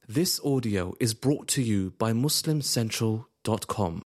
This audio is brought to you by MuslimCentral.com.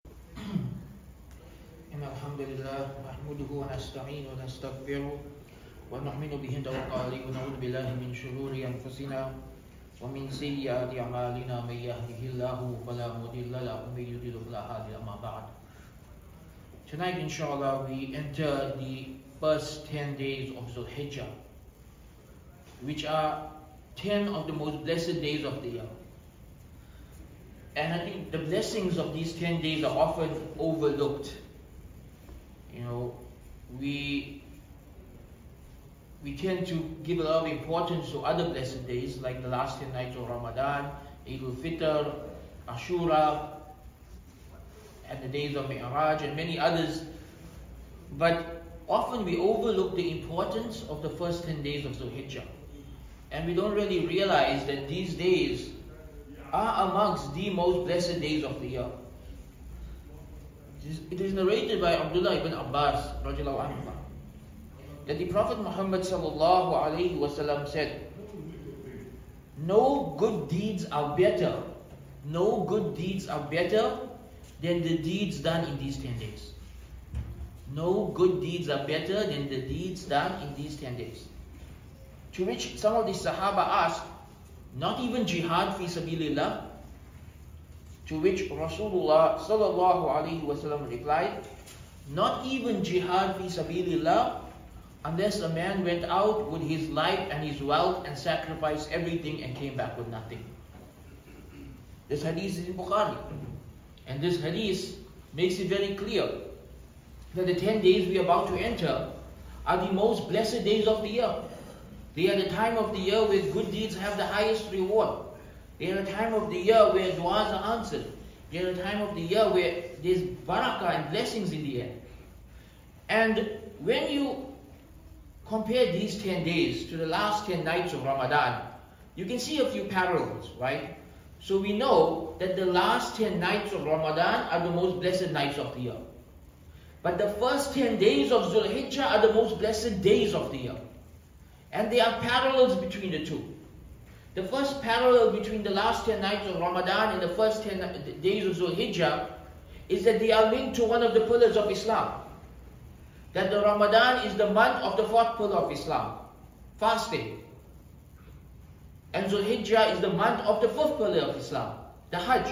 إن الحمد لله نحمده ونستعين ونستغفره ونؤمن به ونتوكل ونعوذ بالله من شرور أنفسنا ومن سيئات أعمالنا من يهده الله فلا مضل له ومن يضلل فلا هادي له أما بعد. Tonight, inshallah, we enter the first 10 days of Dhul Hijjah, which are 10 of the most blessed days of the year. And I think the blessings of these 10 days are often overlooked. You know, we tend to give a lot of importance to other blessed days like the last 10 nights of Ramadan, Eid al-Fitr, Ashura, and the days of Mi'raj and many others. But often we overlook the importance of the first 10 days of Dhul Hijjah. And we don't really realize that these days are amongst the most blessed days of the year. It is narrated by Abdullah ibn Abbas radiallahu anhu that the Prophet Muhammad sallallahu alaihi wasallam said, no good deeds are better than the deeds done in these 10 days. No good deeds are better than the deeds done in these 10 days. To which some of the Sahaba asked, not even jihad fi sabilillah? To which Rasulullah sallallahu alaihi wasallam replied, not even jihad fi sabilillah, unless a man went out with his life and his wealth and sacrificed everything and came back with nothing. This hadith is in Bukhari. And this hadith makes it very clear that the 10 days we are about to enter are the most blessed days of the year. They are the time of the year where good deeds have the highest reward. They are the time of the year where du'as are answered. They are the time of the year where there's barakah and blessings in the air. And when you compare these 10 days to the last 10 nights of Ramadan, you can see a few parallels, right? So we know that the last 10 nights of Ramadan are the most blessed nights of the year. But the first 10 days of Dhul Hijjah are the most blessed days of the year. And there are parallels between the two. The first parallel between the last 10 nights of Ramadan and the first 10 days of Dhul Hijjah is that they are linked to one of the pillars of Islam. That the Ramadan is the month of the fourth pillar of Islam, fasting. And Dhul Hijjah is the month of the fifth pillar of Islam, the Hajj.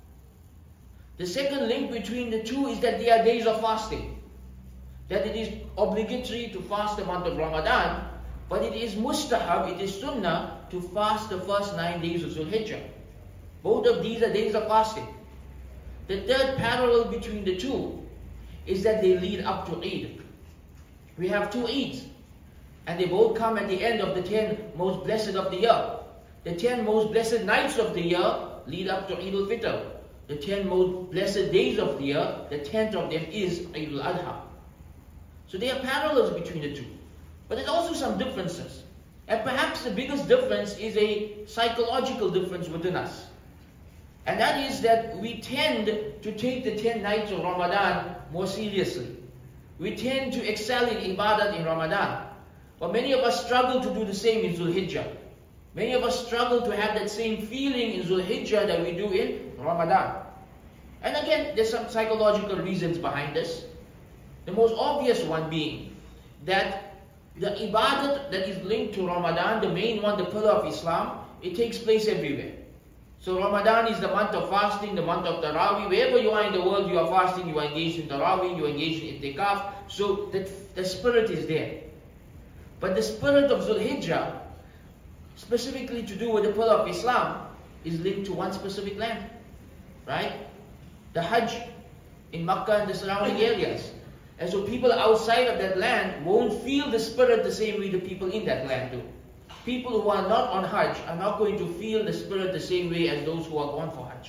The second link between the two is that they are days of fasting. That it is obligatory to fast the month of Ramadan, but it is mustahab, it is sunnah to fast the first 9 days of Dhul Hijjah. Both of these are days of fasting. The third parallel between the two is that they lead up to Eid. We have two Eids, and they both come at the end of the 10 most blessed of the year. The 10 most blessed nights of the year lead up to Eid al-Fitr. The 10 most blessed days of the year, the 10th of them is Eid al-Adha. So there are parallels between the two. But there's also some differences. And perhaps the biggest difference is a psychological difference within us. And that is that we tend to take the 10 nights of Ramadan more seriously. We tend to excel in ibadat in Ramadan. But many of us struggle to do the same in Dhul Hijjah. Many of us struggle to have that same feeling in Dhul Hijjah that we do in Ramadan. And again, there's some psychological reasons behind this. The most obvious one being that the ibadat that is linked to Ramadan, the main one, the pillar of Islam, it takes place everywhere. So Ramadan is the month of fasting, the month of Taraweeh. Wherever you are in the world, you are fasting, you are engaged in Taraweeh, you are engaged in Itikaf. So the spirit is there. But the spirit of Dhul Hijjah, specifically to do with the pillar of Islam, is linked to one specific land. Right? The Hajj in Makkah and the surrounding areas. And so people outside of that land won't feel the spirit the same way the people in that land do. People who are not on Hajj are not going to feel the spirit the same way as those who are gone for Hajj.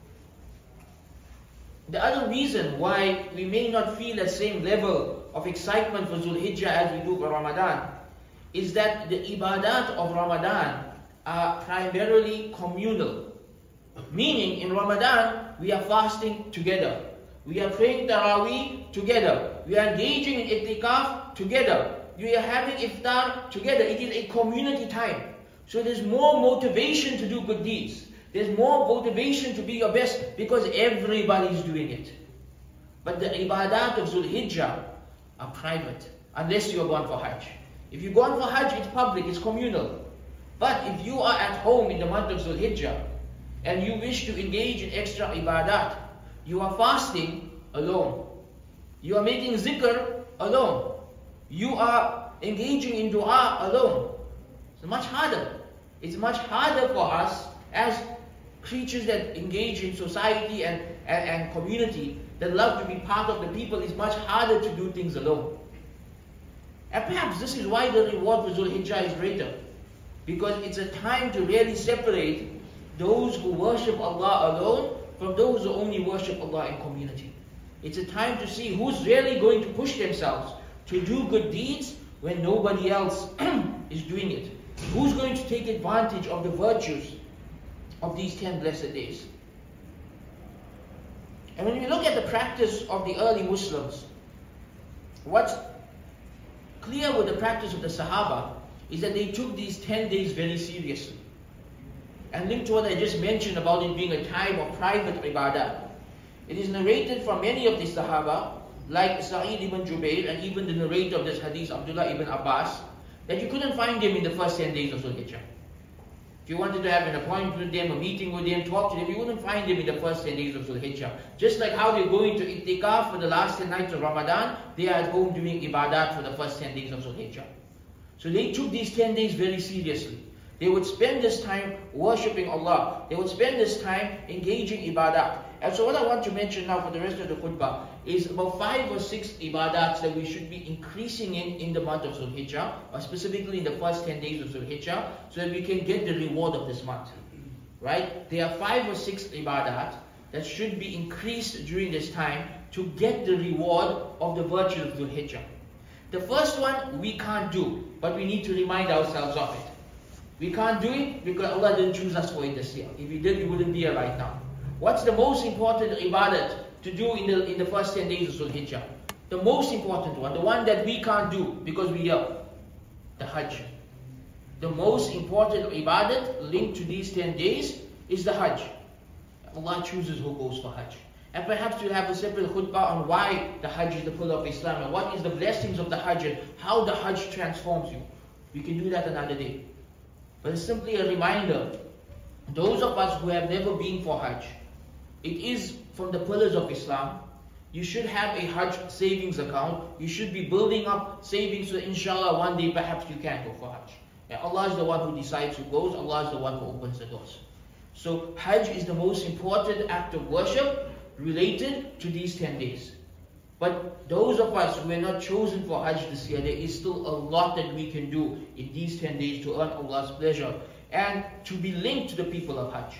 The other reason why we may not feel the same level of excitement for Dhul Hijjah as we do for Ramadan is that the ibadat of Ramadan are primarily communal. Meaning in Ramadan, we are fasting together. We are praying Taraweeh together. We are engaging in Itikaf together. We are having iftar together. It is a community time. So there's more motivation to do good deeds. There's more motivation to be your best because everybody's doing it. But the ibadat of Dhul Hijjah are private, unless you are going for Hajj. If you're going for Hajj, it's public, it's communal. But if you are at home in the month of Dhul Hijjah, and you wish to engage in extra ibadat, you are fasting alone. You are making zikr alone. You are engaging in dua alone. It's much harder. It's much harder for us as creatures that engage in society and community, that love to be part of the people. It's much harder to do things alone. And perhaps this is why the reward for Dhul Hijjah is greater. Because it's a time to really separate those who worship Allah alone from those who only worship Allah in community. It's a time to see who's really going to push themselves to do good deeds when nobody else is doing it. Who's going to take advantage of the virtues of these 10 blessed days? And when we look at the practice of the early Muslims, what's clear with the practice of the Sahaba is that they took these 10 days very seriously. And linked to what I just mentioned about it being a time of private ibadah, it is narrated from many of the Sahaba, like Sa'id ibn Jubair and even the narrator of this hadith, Abdullah ibn Abbas, that you couldn't find him in the first 10 days of Dhul Hijjah. If you wanted to have an appointment with them, a meeting with them, talk to them, you wouldn't find them in the first 10 days of Dhul Hijjah. Just like how they're going to I'tikaf for the last 10 nights of Ramadan, they are at home doing ibadat for the first 10 days of Dhul Hijjah. So they took these 10 days very seriously. They would spend this time worshipping Allah. They would spend this time engaging ibadat. And so what I want to mention now for the rest of the khutbah is about 5 or 6 ibadats that we should be increasing in the month of Dhul Hijjah, or specifically in the first 10 days of Dhul Hijjah, so that we can get the reward of this month. Right? There are 5 or 6 ibadat that should be increased during this time to get the reward of the virtue of Dhul Hijjah. The first one we can't do, but we need to remind ourselves of it. We can't do it because Allah didn't choose us for it this year. If He did, we wouldn't be here right now. What's the most important ibadat to do in the first 10 days of Dhul Hijjah? The most important one, the one that we can't do because we are the Hajj. The most important ibadat linked to these 10 days is the Hajj. Allah chooses who goes for Hajj. And perhaps we'll have a separate khutbah on why the Hajj is the pillar of Islam and what is the blessings of the Hajj and how the Hajj transforms you. We can do that another day. But it's simply a reminder, those of us who have never been for Hajj, it is from the pillars of Islam. You should have a Hajj savings account. You should be building up savings so inshallah one day perhaps you can go for Hajj. And Allah is the one who decides who goes. Allah is the one who opens the doors. So Hajj is the most important act of worship related to these 10 days. But those of us who are not chosen for Hajj this year, there is still a lot that we can do in these 10 days to earn Allah's pleasure and to be linked to the people of Hajj.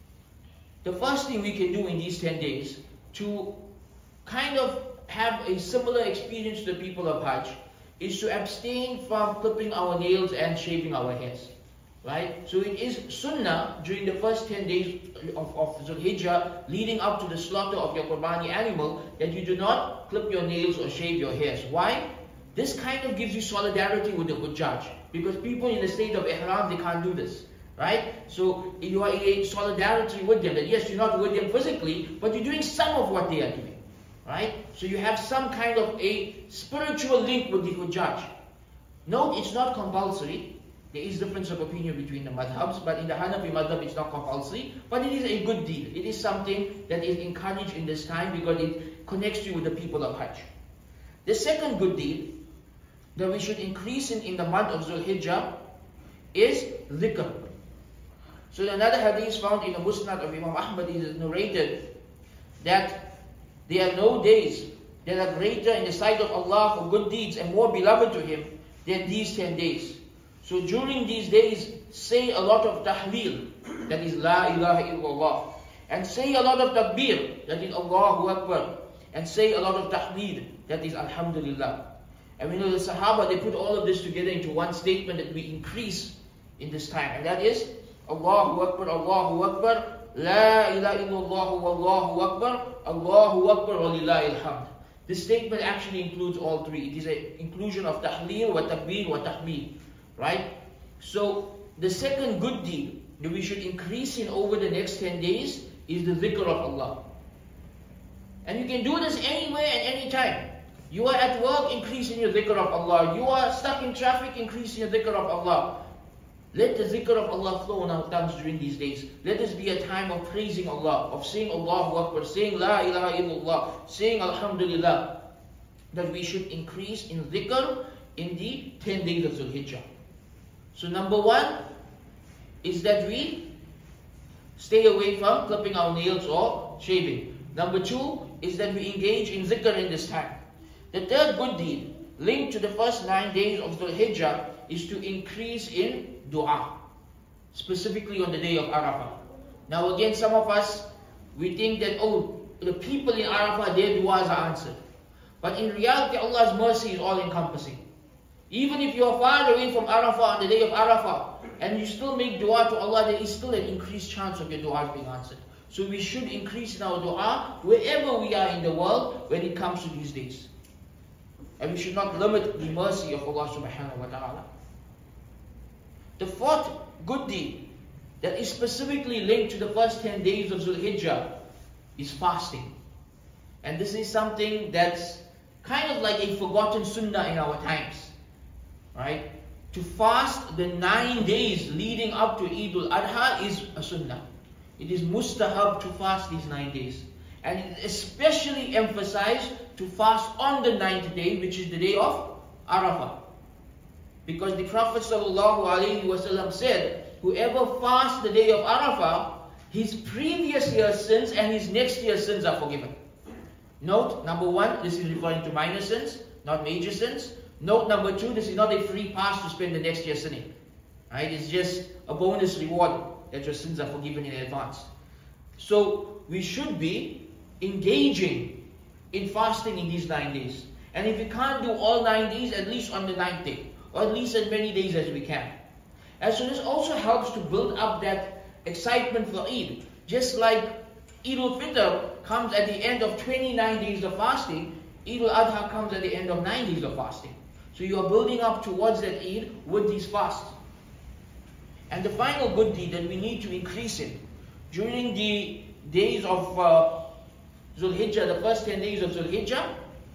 The first thing we can do in these 10 days to kind of have a similar experience to the people of Hajj is to abstain from clipping our nails and shaving our hairs. Right? So it is sunnah during the first 10 days of Dhul Hijjah leading up to the slaughter of your Qurbani animal that you do not clip your nails or shave your hairs. Why? This kind of gives you solidarity with the Hujjaj. Because people in the state of Ihram, they can't do this. Right? So you are in a solidarity with them. That yes, you're not with them physically, but you're doing some of what they are doing. Right? So you have some kind of a spiritual link with the Hujjaj. Note, it's not compulsory. There is difference of opinion between the madhabs, but in the Hanafi madhab it's not compulsory, but it is a good deed. It is something that is encouraged in this time because it connects you with the people of Hajj. The second good deed that we should increase in the month of Dhul Hijjah is dhikr. So another hadith found in the Musnad of Imam Ahmad is narrated that there are no days that are greater in the sight of Allah for good deeds and more beloved to Him than these 10 days. So during these days, say a lot of tahleel, that is La ilaha illallah. And say a lot of takbir, that is Allahu Akbar. And say a lot of tahmeed, that is Alhamdulillah. And we know the Sahaba, they put all of this together into one statement that we increase in this time. And that is Allahu Akbar, Allahu Akbar, La ilaha illallah, Wallahu Akbar, Allahu Akbar, wa lillahi alhamd. This statement actually includes all three. It is an inclusion of tahleel, wa takbir, wa tahmeed. Right? So the second good deed that we should increase in over the next 10 days is the dhikr of Allah. And you can do this anywhere and anytime. You are at work, increase in your dhikr of Allah. You are stuck in traffic, increase in your dhikr of Allah. Let the dhikr of Allah flow on our tongues during these days. Let this be a time of praising Allah, of saying Allahu Akbar, saying La ilaha illallah, saying Alhamdulillah. That we should increase in dhikr in the 10 days of Dhul Hijjah. So number one is that we stay away from clipping our nails or shaving. Number two is that we engage in dhikr in this time. The third good deed linked to the first 9 days of Dhul Hijjah is to increase in dua, specifically on the day of Arafah. Now again, some of us, we think that, oh, the people in Arafah, their duas are answered. But in reality, Allah's mercy is all-encompassing. Even if you are far away from Arafah on the day of Arafah, and you still make dua to Allah, there is still an increased chance of your dua being answered. So we should increase in our dua wherever we are in the world when it comes to these days. And we should not limit the mercy of Allah subhanahu wa ta'ala. The fourth good deed that is specifically linked to the first 10 days of Dhul Hijjah is fasting. And this is something that's kind of like a forgotten sunnah in our times. Right? To fast the 9 days leading up to Eid al-Adha is a sunnah. It is mustahab to fast these 9 days. And it is especially emphasized to fast on the 9th day, which is the day of Arafah. Because the Prophet ﷺ said, whoever fasts the day of Arafah, his previous year's sins and his next year's sins are forgiven. Note, number one, this is referring to minor sins, not major sins. Note number two, this is not a free pass to spend the next year sinning. Right? It's just a bonus reward that your sins are forgiven in advance. So we should be engaging in fasting in these 9 days. And if we can't do all 9 days, at least on the 9th day, or at least as many days as we can. And so this also helps to build up that excitement for Eid. Just like Eid al-Fitr comes at the end of 29 days of fasting, Eid al-Adha comes at the end of 9 days of fasting. So you are building up towards that Eid with these fasts. And the final good deed that we need to increase in during the days of Dhul Hijjah, the first 10 days of Dhul Hijjah,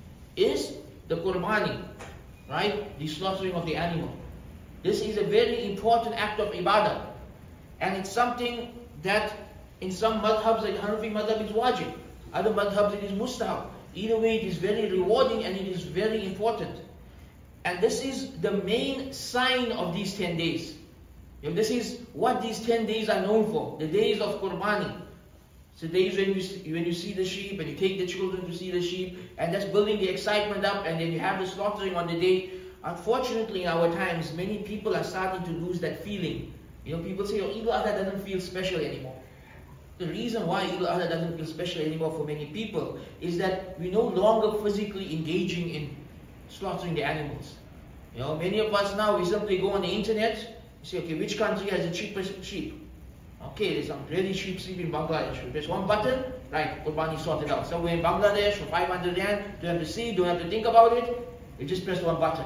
is the Qurbani, right? The slaughtering of the animal. This is a very important act of ibadah. And it's something that in some madhabs, like Hanafi madhab, is wajib. Other madhabs, it is mustahab. Either way, it is very rewarding and it is very important. And this is the main sign of these 10 days. This is what these 10 days are known for. The days of Qurbani. So days when you see the sheep and you take the children to see the sheep, and that's building the excitement up, and then you have the slaughtering on the day. Unfortunately, in our times, many people are starting to lose that feeling. People say, oh, Eid al-Adha doesn't feel special anymore. The reason why Eid al-Adha doesn't feel special anymore for many people is that we're no longer physically engaging in slaughtering the animals. Many of us now, we simply go on the internet, say, okay, which country has the cheapest sheep? Okay, there's some really cheap sheep in Bangladesh. We press one button, right, Qurbani sorted out. Somewhere in Bangladesh for 500 rand, don't have to see, don't have to think about it, you just press one button.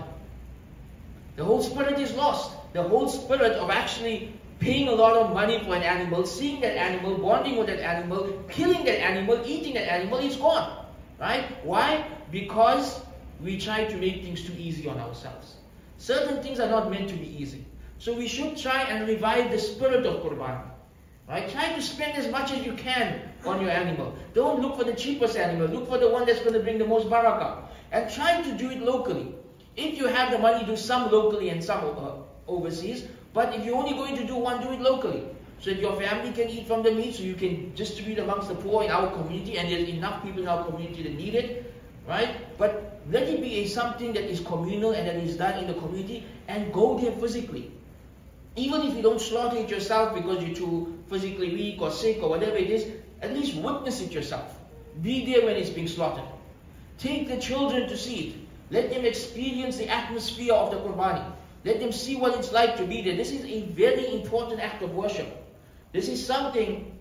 The whole spirit is lost. The whole spirit of actually paying a lot of money for an animal, seeing that animal, bonding with that animal, killing that animal, eating that animal is gone. Right? Why? Because we try to make things too easy on ourselves. Certain things are not meant to be easy. So we should try and revive the spirit of Qurbani. Right? Try to spend as much as you can on your animal. Don't look for the cheapest animal. Look for the one that's going to bring the most barakah. And try to do it locally. If you have the money, do some locally and some overseas. But if you're only going to do one, do it locally. So that your family can eat from the meat, so you can distribute amongst the poor in our community, and there's enough people in our community that need it. Right? But let it be something that is communal and that is done in the community, and go there physically. Even if you don't slaughter it yourself because you're too physically weak or sick or whatever it is, at least witness it yourself. Be there when it's being slaughtered. Take the children to see it. Let them experience the atmosphere of the Qurbani. Let them see what it's like to be there. This is a very important act of worship. This is something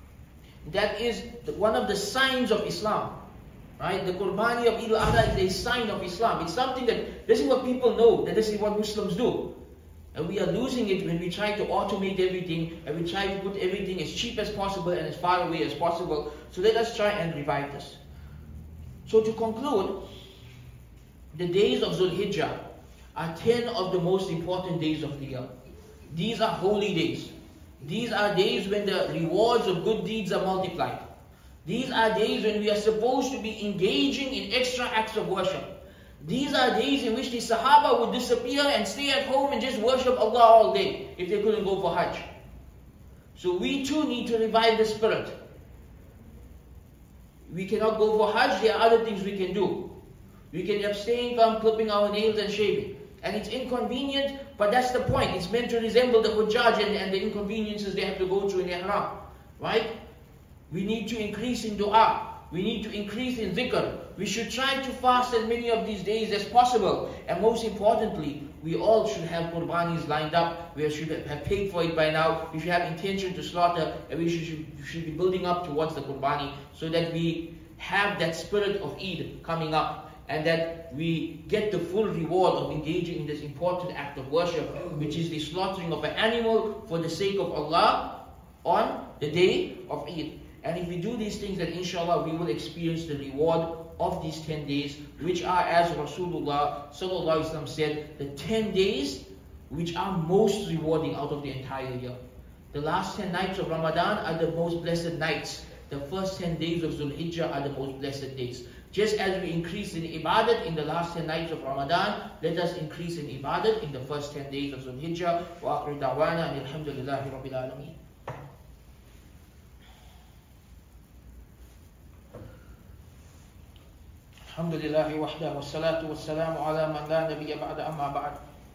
that is one of the signs of Islam. Right? The Qurbani of Eid al-Adha is a sign of Islam. It's something that, this is what people know, that this is what Muslims do. And we are losing it when we try to automate everything and we try to put everything as cheap as possible and as far away as possible. So let us try and revive this. So to conclude, the days of Dhul Hijjah are 10 of the most important days of the year. These are holy days. These are days when the rewards of good deeds are multiplied. These are days when we are supposed to be engaging in extra acts of worship. These are days in which the Sahaba would disappear and stay at home and just worship Allah all day if they couldn't go for Hajj. So we too need to revive the spirit. We cannot go for Hajj, there are other things we can do. We can abstain from clipping our nails and shaving. And it's inconvenient, but that's the point. It's meant to resemble the Hujjaj and the inconveniences they have to go through in Ihram. Right? We need to increase in dua. We need to increase in dhikr. We should try to fast as many of these days as possible. And most importantly, we all should have qurbanis lined up. We should have paid for it by now. We should have intention to slaughter. And we should be building up towards the qurbani so that we have that spirit of Eid coming up. And that we get the full reward of engaging in this important act of worship, which is the slaughtering of an animal for the sake of Allah on the day of Eid. And if we do these things, then inshallah we will experience the reward of these 10 days, which are, as Rasulullah sallallahu alaihi wasallam said, the 10 days which are most rewarding out of the entire year. The last 10 nights of Ramadan are the most blessed nights. The first 10 days of Dhul Hijjah are the most blessed days. Just as we increase in ibadat in the last 10 nights of Ramadan, let us increase in ibadat in the first 10 days of Dhul Hijjah. Wa akhiru da'wana and alhamdulillahi rabbil alameen. Alhamdulillahi wahda wa salatu wa salamu ala man la nabiyya ba'da amma ba'd.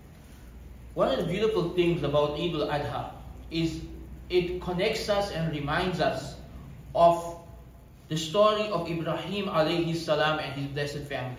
One of the beautiful things about Eid al-Adha is it connects us and reminds us of the story of Ibrahim alayhi salam and his blessed family.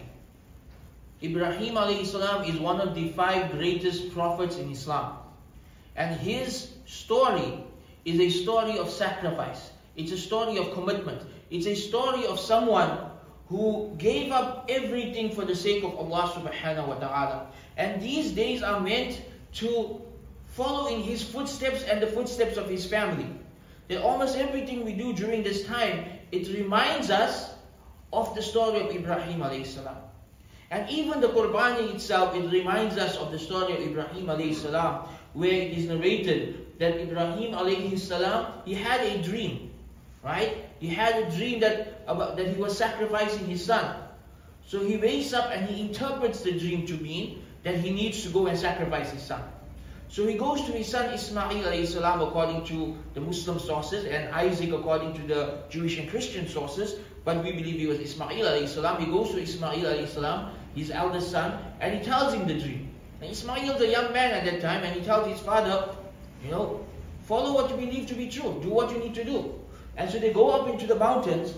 Ibrahim alayhi salam is one of the 5 greatest prophets in Islam. And his story is a story of sacrifice. It's a story of commitment. It's a story of someone who gave up everything for the sake of Allah subhanahu wa ta'ala. And these days are meant to follow in his footsteps and the footsteps of his family. That almost everything we do during this time, it reminds us of the story of Ibrahim alayhi salam. And even the Qurbani itself, it reminds us of the story of Ibrahim alayhi salam, where it is narrated that Ibrahim alayhi salam, he had a dream, right? He had a dream that he was sacrificing his son. So he wakes up and he interprets the dream to mean that he needs to go and sacrifice his son. So he goes to his son Ismail alayhi salam according to the Muslim sources, and Isaac according to the Jewish and Christian sources, but we believe he was Ismail alayhi salam. He goes to Ismail alayhi salam, his eldest son, and he tells him the dream. And Ismail's a young man at that time, and he tells his father, follow what you believe to be true, do what you need to do. And so they go up into the mountains,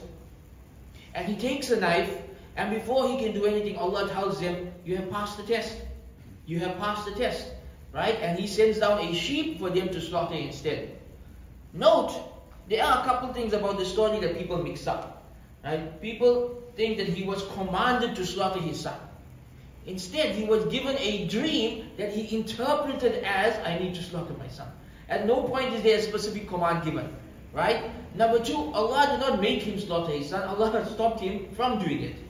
and he takes a knife, and before he can do anything, Allah tells him, you have passed the test. You have passed the test. Right? And he sends down a sheep for them to slaughter instead. Note, there are a couple things about the story that people mix up. Right? People think that he was commanded to slaughter his son. Instead, he was given a dream that he interpreted as, I need to slaughter my son. At no point is there a specific command given. Right? Number 2, Allah did not make him slaughter his son. Allah stopped him from doing it.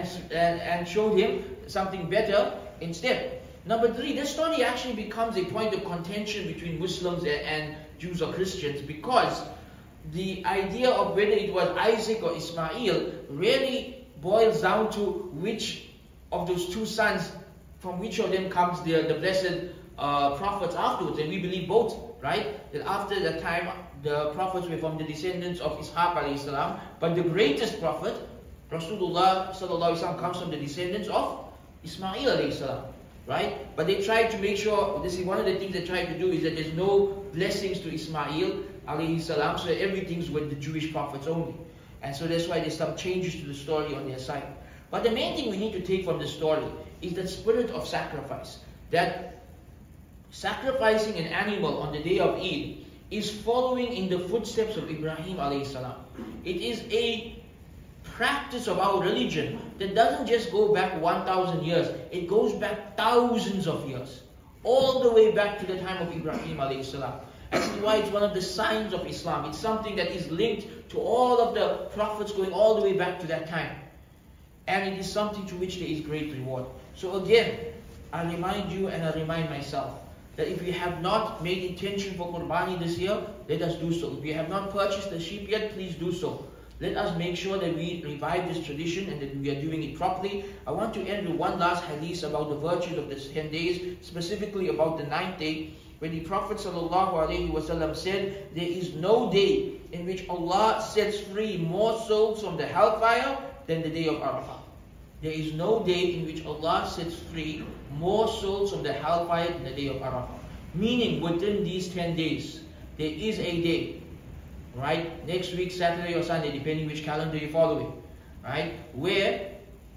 And showed him something better instead. Number 3, this story actually becomes a point of contention between Muslims and Jews or Christians, because the idea of whether it was Isaac or Ismail really boils down to which of those 2 sons, from which of them comes the blessed prophets afterwards. And we believe both, right? That after that time, the prophets were from the descendants of Ishaq alayhi salam, but the greatest prophet, Rasulullah sallallahu alaihi wasallam, comes from the descendants of Ismail alayhi salam. Right? But they tried to make sure, this is one of the things they tried to do, is that there's no blessings to Ismail alayhi salam, so everything's with the Jewish prophets only. And so that's why there's some changes to the story on their side. But the main thing we need to take from the story is the spirit of sacrifice. That sacrificing an animal on the day of Eid is following in the footsteps of Ibrahim alayhi salam. It is a practice of our religion that doesn't just go back 1,000 years, it goes back thousands of years. all the way back to the time of Ibrahim alayhi salam. And this is why it's one of the signs of Islam. It's something that is linked to all of the prophets going all the way back to that time. And it is something to which there is great reward. So again, I remind you and I remind myself that if we have not made intention for Qurbani this year, let us do so. If we have not purchased the sheep yet, please do so. Let us make sure that we revive this tradition and that we are doing it properly. I want to end with one last hadith about the virtues of the 10 days, specifically about the 9th day, when the Prophet ﷺ said, there is no day in which Allah sets free more souls from the hellfire than the day of Arafah. There is no day in which Allah sets free more souls from the hellfire than the day of Arafah. Meaning, within these 10 days, there is a day, right, next week, Saturday or Sunday, depending which calendar you're following, right, where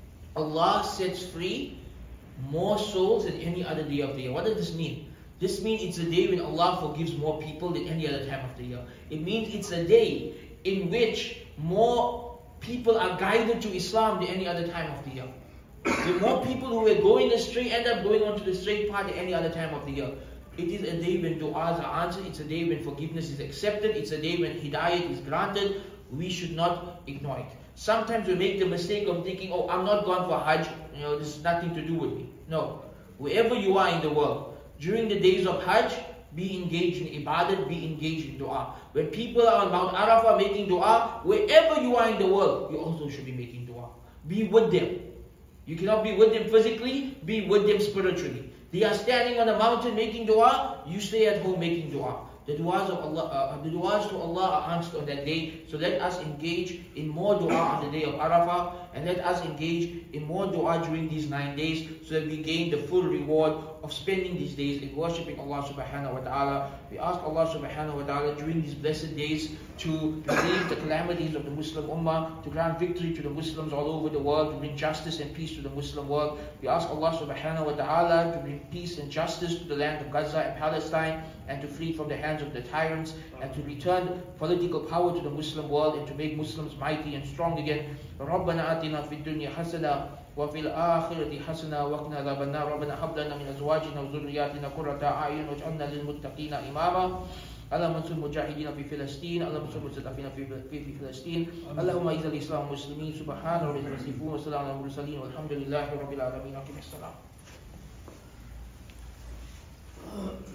Allah sets free more souls than any other day of the year. What does this mean? This means it's a day when Allah forgives more people than any other time of the year. It means it's a day in which more people are guided to Islam than any other time of the year. The more people who were going astray end up going onto the straight path than any other time of the year. It is a day when du'as are answered. It's a day when forgiveness is accepted. It's a day when hidayat is granted. We should not ignore it. Sometimes we make the mistake of thinking, oh, I'm not gone for Hajj. This has nothing to do with me. No. Wherever you are in the world, during the days of Hajj, be engaged in ibadat, be engaged in dua. When people are on Mount Arafah making dua, wherever you are in the world, you also should be making dua. Be with them. You cannot be with them physically, be with them spiritually. They are standing on a mountain making dua, you stay at home making dua. The du'as of Allah, the du'as to Allah are answered on that day. So let us engage in more dua on the day of Arafah, and let us engage in more dua during these 9 days, so that we gain the full reward of spending these days in worshipping Allah subhanahu wa ta'ala. We ask Allah subhanahu wa ta'ala during these blessed days to relieve the calamities of the Muslim Ummah, to grant victory to the Muslims all over the world, to bring justice and peace to the Muslim world. We ask Allah subhanahu wa ta'ala to bring peace and justice to the land of Gaza and Palestine, and to free from the hands of the tyrants, and to return political power to the Muslim world, and to make Muslims mighty and strong again. رَبَّنَا آتِنَا فِي الدُّنْيَا حَسَنَةً وَفِي الْآخِرَةِ حَسَنَةً وَقِنَا عَذَابَ النَّارِ رَبَّنَا هَبْ لَنَا مِنْ أَزْوَاجِنَا وَذُرِّيَّاتِنَا قُرَّةَ أَعْيُنٍ وَاجْعَلْنَا لِلْمُتَّقِينَ إِمَامًا اللهم انصر المجاهدين في فلسطين، اللهم انصر المستضعفين في فلسطين، اللهم اعز الاسلام والمسلمين. سبحان ربك رب العزة عما يصفون وسلام على المرسلين والحمد لله رب العالمين.